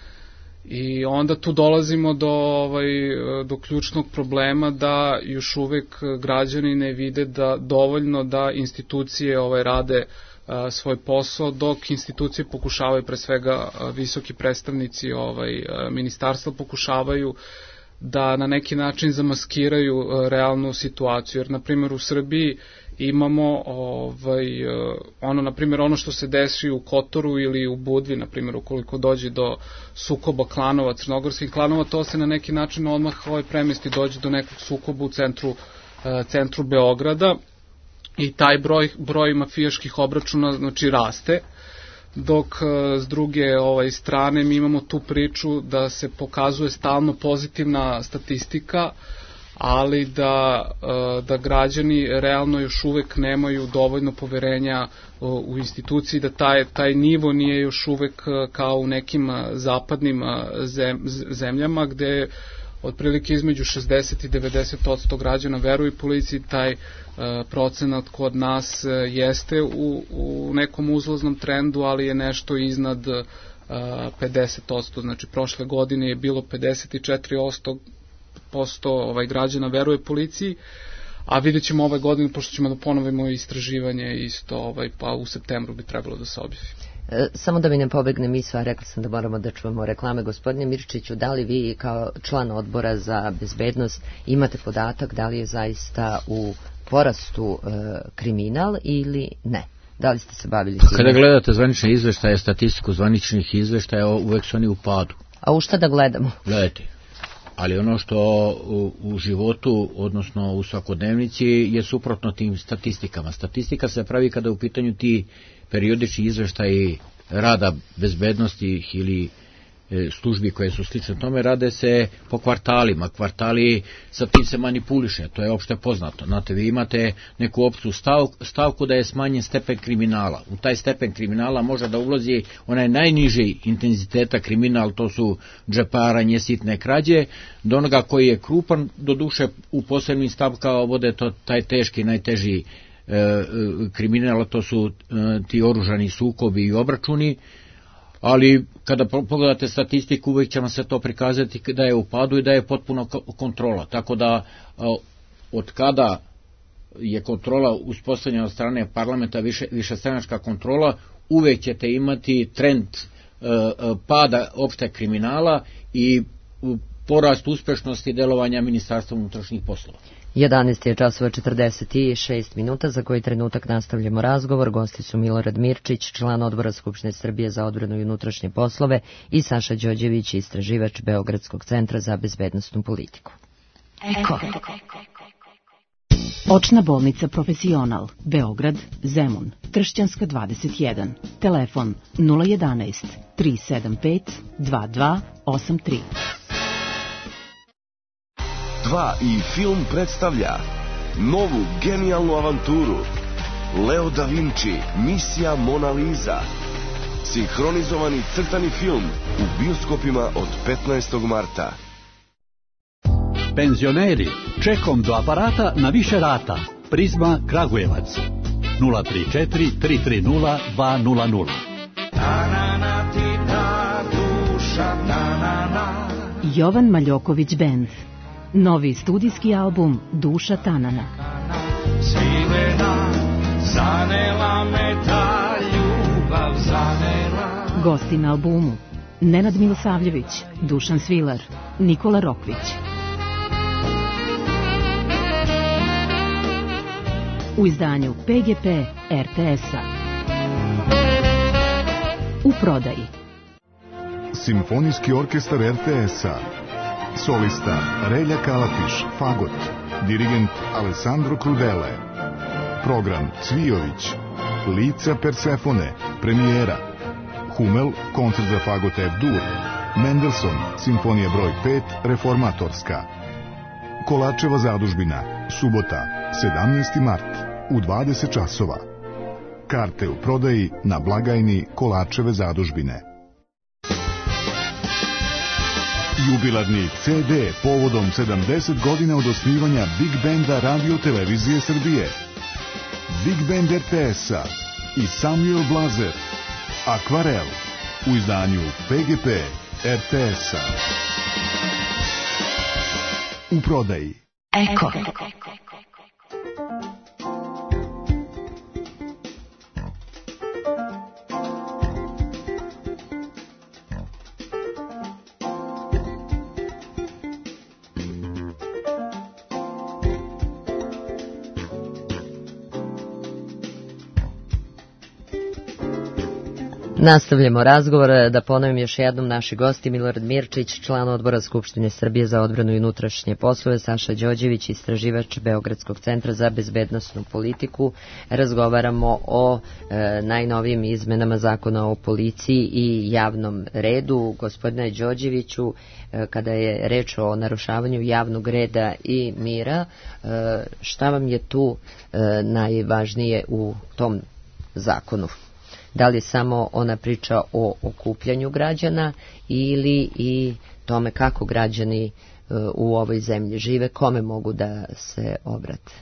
I onda tu dolazimo do, ovaj, do ključnog problema da još uvek građani ne vide da dovoljno da institucije ovaj, rade a, svoj posao, dok institucije pokušavaju, pre svega a, visoki predstavnici ovaj, a, ministarstva pokušavaju da na neki način zamaskiraju a, realnu situaciju, jer na primjer u Srbiji imamo ovaj ono na primjer ono što se desi u Kotoru ili u Budvi, na primjer ukoliko dođe do sukoba klanova, crnogorskih klanova, to se na neki način odmah ovaj premesti, dođe do nekog sukoba u centru centru Beograda i taj broj broj mafijaških obračuna znači raste, dok s druge ovaj strane mi imamo tu priču da se pokazuje stalno pozitivna statistika, ali da, da građani realno još uvek nemaju dovoljno poverenja u instituciji, da taj, taj nivo nije još uvek kao u nekim zapadnim zemljama gde otprilike između šezdeset i devedeset posto građana veruju policiji, taj procenat kod nas jeste u, u nekom uzlaznom trendu, ali je nešto iznad pedeset posto, znači prošle godine je bilo pedeset četiri posto ovaj građana veruje policiji, a vidjet ćemo ove godine, pošto ćemo da ponovimo istraživanje isto, ovaj, pa u septembru bi trebalo da se objavi. E, samo da mi ne pobegne misao, rekla sam da moramo da čuvamo reklame. Gospodine Mirčiću, da li vi kao član odbora za bezbednost imate podatak da li je zaista u porastu e, kriminal ili ne? Da li ste se bavili time? Kada gledate zvanične izveštaje, statistiku zvaničnih izveštaja, uvek su oni u padu. A u šta da gledamo? Gledajte. ali ono što u, u životu, odnosno u svakodnevnici, je suprotno tim statistikama. Statistika se pravi kada u pitanju ti periodični izveštaji rada bezbednosti ili službi koje su slične tome, rade se po kvartalima. Kvartali, sa tim se manipuliše, to je opšte poznato. Znate, vi imate neku opštu stavku, stavku da je smanjen stepen kriminala. U taj stepen kriminala može da ulazi onaj najniži intenziteta kriminal, to su džeparanje, sitne krađe, do onoga koji je krupan, do duše u posebnim stavkama vode to taj teški, najteži e, kriminal, to su e, ti oružani sukobi i obračuni, ali kada pogledate statistiku uvijek će vam se to prikazati da je u padu i da je potpuno kontrola. Tako da od kada je kontrola uspostavljena od strane parlamenta, više, višestranačka kontrola, uvijek ćete imati trend e, pada opšte kriminala i porast uspešnosti delovanja Ministarstva unutrašnjih poslova. jedanaest je časova četrdeset šest minuta, za koji trenutak nastavljamo razgovor. Gosti su Milorad Mirčić, član Odbora Skupštine Srbije za odbranu i unutrašnje poslove, i Saša Đorđević, istraživač Beogradskog centra za bezbednosnu politiku. Eko. Očna bolnica Profesional, Beograd, Zemun, Tršćanska dvadeset jedan, telefon nula jedanaest tri sedam pet dva dva osam tri. dva i film predstavlja novu genijalnu avanturu Leo da Vinci, misija Mona Lisa. Sinhronizovani crtani film u bioskopima od petnaestog marta. Penzioneri, čekom do aparata na više rata. Prizma Kragujevac nula tri četiri tri tri nula dva nula nula. Jovan Maljoković Band. Novi studijski album Duša Tanana. Svilena, zanela me ta ljubav, zanela. Gosti na albumu: Nenad Milosavljević, Dušan Svilar, Nikola Rokvić. U izdanju P G P R T S-a. U prodaji Simfonijski orkestar R T S-a. Solista Relja Kalatiš, fagot. Dirigent Alessandro Crudele. Program Cvijović. Lica Persefone, premijera. Hummel, koncert za fagot F-dur. Mendelssohn, simfonija broj pet, reformatorska. Kolačeva zadužbina, subota, sedamnaesti mart, u dvadeset časova. Karte u prodaji na blagajni Kolačeve zadužbine. Jubilarni C D povodom sedamdeset godina od osnivanja Big Benda Radio Televizije Srbije. Big Band R T S-a i Samuel Blazer. Akvarel u izdanju P G P R T S-a. U prodaji Eko. Nastavljamo razgovor, da ponovim još jednom, naši gosti Milorad Mirčić, član Odbora Skupštine Srbije za odbranu i unutrašnje poslove, Saša Đorđević, istraživač Beogradskog centra za bezbednosnu politiku. Razgovaramo o e, najnovijim izmenama zakona o policiji i javnom redu. Gospodine Đorđeviću, e, kada je reč o narušavanju javnog reda i mira, e, šta vam je tu e, najvažnije u tom zakonu? Da li je samo ona priča o okupljanju građana ili i tome kako građani u ovoj zemlji žive, kome mogu da se obrate?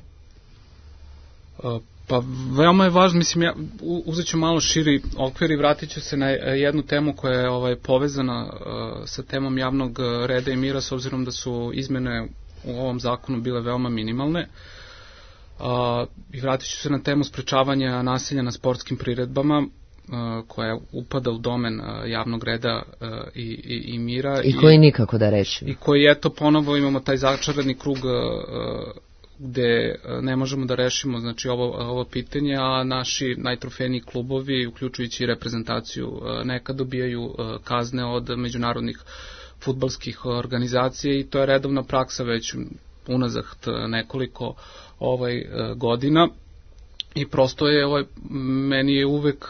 Pa veoma je važno, mislim, ja uzet ću malo širi okvir i vratit ću se na jednu temu koja je ovaj, povezana uh, sa temom javnog reda i mira, s obzirom da su izmene u ovom zakonu bile veoma minimalne. Uh, I vratit ću se na temu sprečavanja nasilja na sportskim priredbama, uh, koja upada u domen uh, javnog reda uh, i, i, i mira. I koji i, nikako da reši. I koji, eto, ponovo imamo taj začarani krug uh, gde ne možemo da rešimo, znači, ovo, ovo pitanje, a naši najtrofejniji klubovi, uključujući i reprezentaciju, uh, nekad dobijaju uh, kazne od međunarodnih fudbalskih organizacija i to je redovna praksa već unazad nekoliko ovaj godina. I prosto je, ovaj, meni je uvek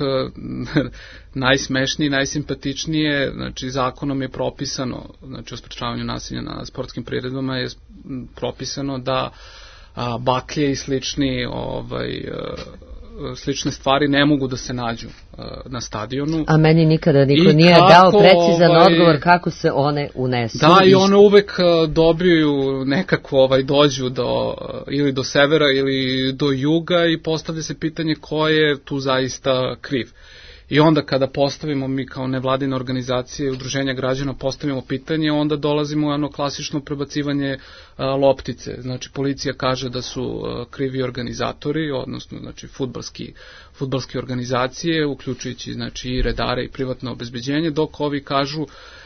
najsmešnije, najsimpatičnije, znači zakonom je propisano, znači o sprečavanju nasilja na sportskim priredbama je propisano da a, baklje i slični, ovaj, a, slične stvari ne mogu da se nađu a, na stadionu. A meni nikada niko I nije kako, dao precizan ovaj, odgovor kako se one unesu. Da, i one uvek dobiju nekako, ovaj, dođu do, ili do severa ili do juga i postavlja se pitanje ko je tu zaista kriv. I onda kada postavimo mi kao nevladine organizacije, udruženja građana, postavimo pitanje, onda dolazimo u jedno klasično prebacivanje a, loptice. Znači, policija kaže da su a, krivi organizatori, odnosno, znači, fudbalski, fudbalske organizacije, uključujući, znači, i redare i privatno obezbeđenje, dok ovi kažu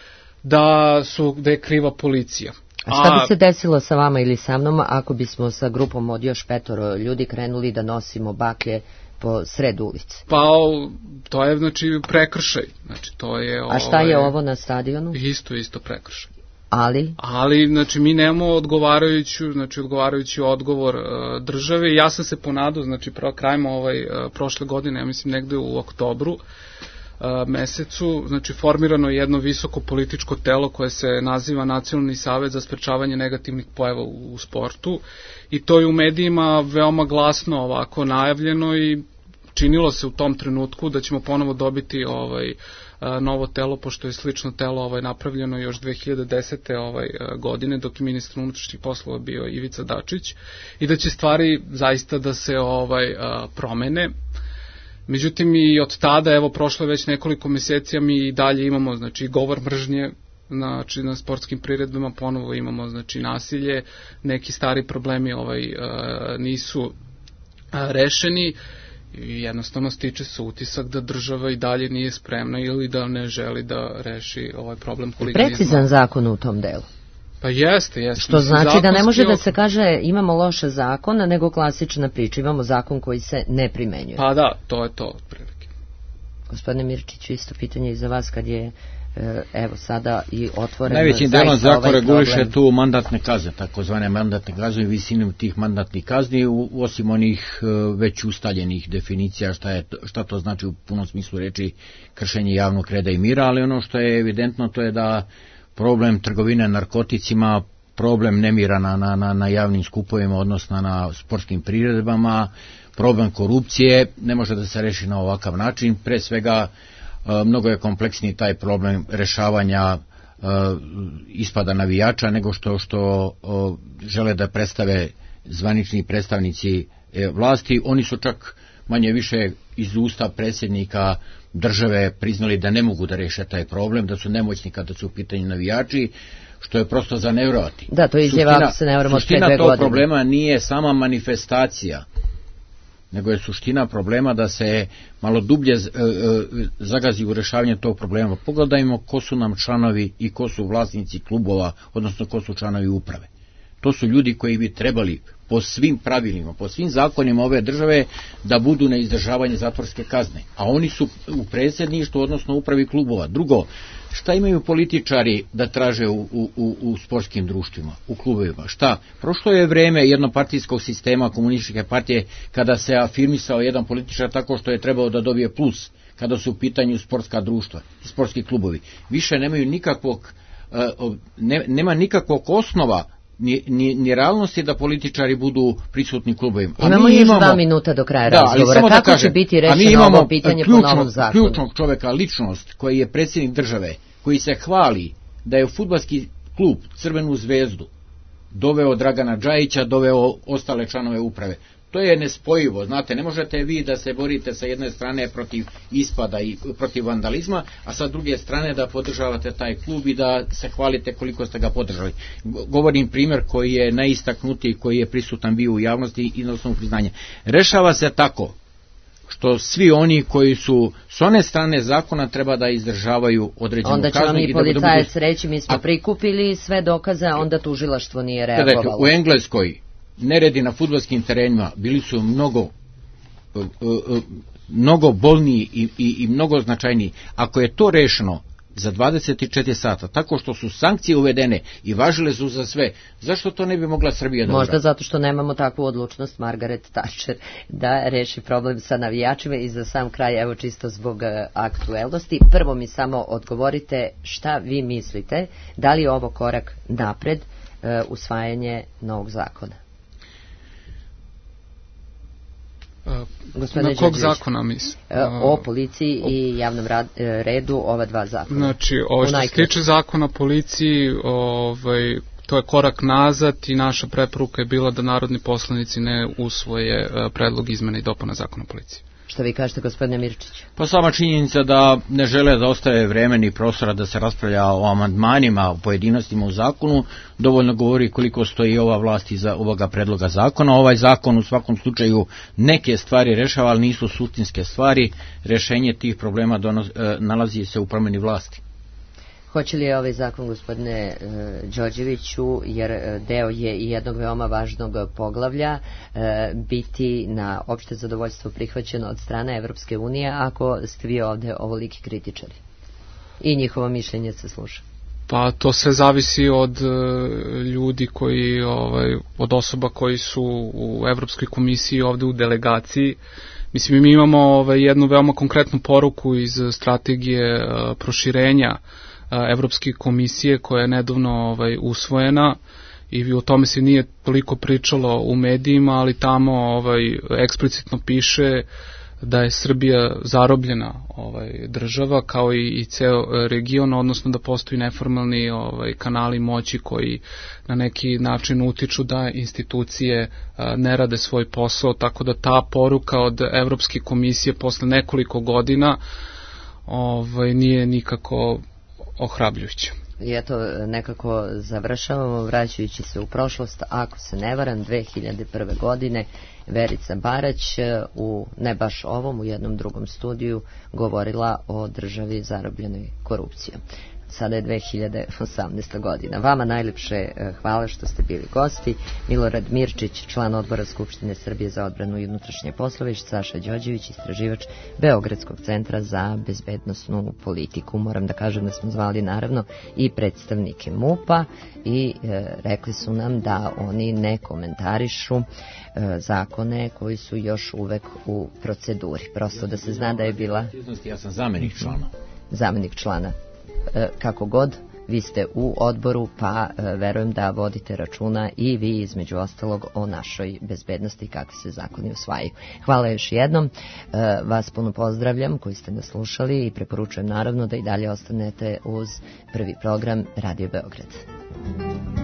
da su, da je kriva policija. A šta bi se desilo sa vama ili sa mnom ako bismo sa grupom od još petoro ljudi krenuli da nosimo baklje po sred ulici? Pa to je, znači, prekršaj. Znači, to je, A šta je ovo na stadionu? Isto, isto prekršaj. Ali? Ali, znači, mi nemamo odgovarajući, znači, odgovarajući odgovor uh, države. Ja sam se ponadao, znači, prvo krajem ovaj, uh, prošle godine, ja mislim negde u oktobru, Uh, mesecu, znači formirano je jedno visoko političko telo koje se naziva Nacionalni savet za sprečavanje negativnih pojava u, u sportu i to je u medijima veoma glasno ovako najavljeno i činilo se u tom trenutku da ćemo ponovo dobiti ovaj uh, novo telo, pošto je slično telo ovaj napravljeno još dve hiljade desete ovaj uh, godine dok je ministar unutrašnjih poslova bio Ivica Dačić i da će stvari zaista da se ovaj uh, promene. Međutim, i od tada, evo, prošlo je već nekoliko meseci, a mi i dalje imamo, znači, govor mržnje, znači, na sportskim priredbama, ponovo imamo, znači, nasilje, neki stari problemi ovaj, nisu rešeni i jednostavno stiče se utisak da država i dalje nije spremna ili da ne želi da reši ovaj problem huliganizma. Precizan zakon u tom delu. Pa jeste, jeste. Što znači da ne može da se kaže imamo loše zakon, nego klasična priča, imamo zakon koji se ne primenjuje. Pa da, to je to otprilike. Gospodine Mirčiću, isto pitanje i za vas kad je, evo sada i otvoreno. Najvećim delom zakon reguliše tu mandatne kazne, takozvane mandatne kazne i visinu tih mandatnih kazni, osim onih već ustaljenih definicija šta, je, šta to znači u punom smislu reči kršenje javnog reda i mira, ali ono što je evidentno to je da problem trgovine narkoticima, problem nemira na, na, na javnim skupovima, odnosno na sportskim priredbama, problem korupcije ne može da se reši na ovakav način. Pre svega, mnogo je kompleksniji taj problem rešavanja ispada navijača nego što, što žele da predstave zvanični predstavnici vlasti. Oni su čak manje više iz usta predsjednika države priznali da ne mogu da reše taj problem, da su nemoćni kada su u pitanju navijači, što je prosto za nevjerovati. Da, to je izjava, ako se ne vremo, od pre dve godine. Suština tog problema nije sama manifestacija, nego je suština problema da se malo dublje zagazi u rešavanje tog problema. Pogledajmo ko su nam članovi i ko su vlasnici klubova, odnosno ko su članovi uprave. To su ljudi koji bi trebali po svim pravilima, po svim zakonima ove države da budu na izdržavanje zatvorske kazne. A oni su u predsjedništvu, odnosno upravi klubova. Drugo, šta imaju političari da traže u, u, u sportskim društvima, u klubovima? Šta? Prošlo je vreme jednopartijskog sistema komunističke partije kada se afirmisao jedan političar tako što je trebao da dobije plus kada su u pitanju sportska društva, sportski klubovi. Više nemaju nikakvog, ne, nema nikakvog osnova Ni, ni, ni realnosti da političari budu prisutni klubovima. Imamo još imamo, dva minuta do kraja razgovora. Da, kako da kažem, će biti rešeno ovo pitanje ključnog, po novom zakonu? Ključnog čoveka, ličnost koji je predsjednik države, koji se hvali da je u fudbalski klub Crvenu zvezdu doveo Dragana Džajića, doveo ostale članove uprave. To je nespojivo, znate, ne možete vi da se borite sa jedne strane protiv ispada i protiv vandalizma, a sa druge strane da podržavate taj klub i da se hvalite koliko ste ga podržali. Govorim primjer koji je najistaknutiji, koji je prisutan bio u javnosti i na osnovu priznanja. Rešava se tako što svi oni koji su s one strane zakona treba da izdržavaju određenu kaznu. Onda će vam i policajac budu... reći mi smo a... prikupili sve dokaze, a onda tužilaštvo nije reagovalo. Gledajte, u Engleskoj neredi na fudbalskim terenima bili su mnogo mnogo bolniji i, i, i mnogo značajniji. Ako je to rešeno za dvadeset četiri sata, tako što su sankcije uvedene i važile su za sve, zašto to ne bi mogla Srbija da uradi? Možda zato što nemamo takvu odlučnost Margaret Thatcher da reši problem sa navijačima. I za sam kraj, evo čisto zbog aktuelnosti, prvo mi samo odgovorite šta vi mislite, da li je ovo korak napred, usvajanje novog zakona? Na kog zakona misli? O policiji i javnom redu, ova dva zakona. Znači, ovo što se tiče zakona o policiji, ovaj, to je korak nazad i naša preporuka je bila da narodni poslanici ne usvoje predlog izmena i dopuna zakona o policiji. Šta vi kažete, gospodine Mirčiću? Pa sama činjenica da ne žele da ostaje vremena i prostora da se raspravlja o amandmanima, o pojedinostima u zakonu, dovoljno govori koliko stoji ova vlast iza ovoga predloga zakona. Ovaj zakon u svakom slučaju neke stvari rešava, ali nisu suštinske stvari. Rešenje tih problema donos, e, nalazi se u promeni vlasti. Hoće li ovaj zakon, gospodine e, Đorđeviću, jer deo je i jednog veoma važnog poglavlja, e, biti na opšte zadovoljstvo prihvaćeno od strane Evropske unije, ako ste vi ovde ovoliki kritičari? I njihovo mišljenje se sluša. Pa to sve zavisi od e, ljudi koji, ovaj, od osoba koji su u Evropskoj komisiji ovde u delegaciji. Mislim, mi imamo ovaj, jednu veoma konkretnu poruku iz strategije e, proširenja Evropske komisije koja je nedavno ovaj, usvojena i o tome se nije toliko pričalo u medijima, ali tamo ovaj, eksplicitno piše da je Srbija zarobljena ovaj, država kao i, i ceo region, odnosno da postoji neformalni ovaj, kanali moći koji na neki način utiču da institucije a, ne rade svoj posao, tako da ta poruka od Evropske komisije posle nekoliko godina ovaj, nije nikako ohrabljujuće. I eto, nekako završavamo vraćajući se u prošlost. Ako se ne varam, dve hiljade prve. godine Verica Barać u ne baš ovom, u jednom drugom studiju govorila o državi zarobljenoj korupcijom. Sada je dve hiljade osamnaesta. godina. Vama najlepše hvala što ste bili gosti. Milorad Mirčić, član odbora Skupštine Srbije za odbranu i unutrašnje poslove, i Saša Đorđević, istraživač Beogradskog centra za bezbednosnu politiku. Moram da kažem da smo zvali naravno i predstavnike MUP-a i e, rekli su nam da oni ne komentarišu e, zakone koji su još uvek u proceduri. Prosto da se zna da je bila... Ja sam zamenik člana. Zamenik člana. Kako god, vi ste u odboru, pa verujem da vodite računa i vi između ostalog o našoj bezbednosti kakvi se zakoni usvajaju. Hvala još jednom, vas puno pozdravljam koji ste nas slušali i preporučujem naravno da i dalje ostanete uz prvi program Radio Beograd.